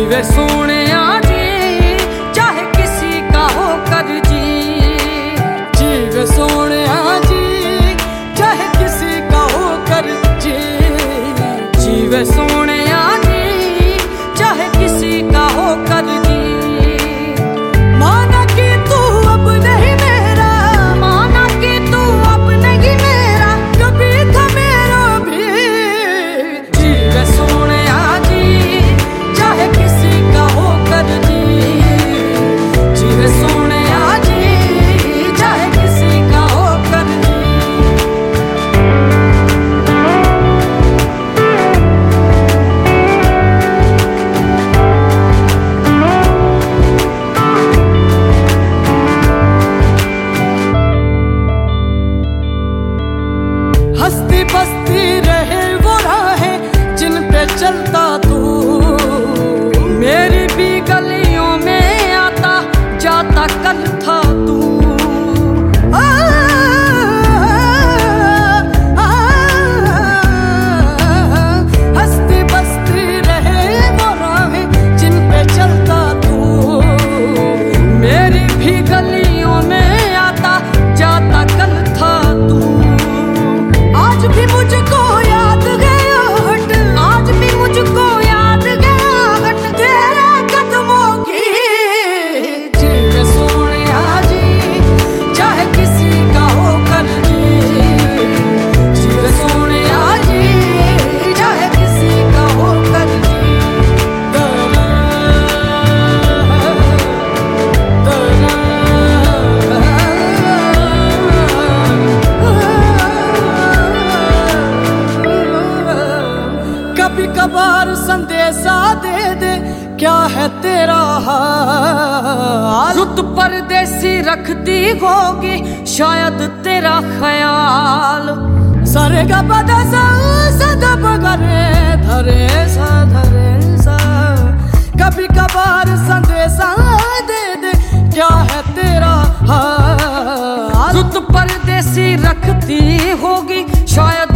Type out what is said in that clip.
जीवे सोनिया जी चाहे किसी का होकर जी, जीवे सोनिया जी चाहे किसी का होकर जी, जीवे सोनिया जी चाहे किसी का होकर जी। माना कि तू अब नहीं मेरा, माना कि तू अब नहीं मेरा, कभी था मेरा भी। जीवे सोनिया जी चाहे किसी का होकर जी, जीवे सोनिया जी चाहे किसी का होकर जी। हंसती बसती रहे वो राहें जिन पे चलता तू, मेरी भी गलियों में आता जाता कल था तू। हंसती बसती रहे वो राहें जिन पे चलता तू, मेरी भी गलियों में आता जाता कल था तू। आज भी मुझको याद गया हट, आज भी मुझको याद गया हट तेरे कदमों की। जीवे सोनिया जी चाहे किसी का होकर जी, जीवे सोनिया जी चाहे किसी का होकर जी। कभी कभार संदेशा दे दे क्या है तेरा हाल, रुत परदेसी रखती होगी शायद तेरा ख्याल। सरे गा पदा सा सदा बगरे धरे सा धरे सा, कभी कभार संदेशा दे दे क्या है तेरा हाल, रुत परदेसी रखती होगी शायद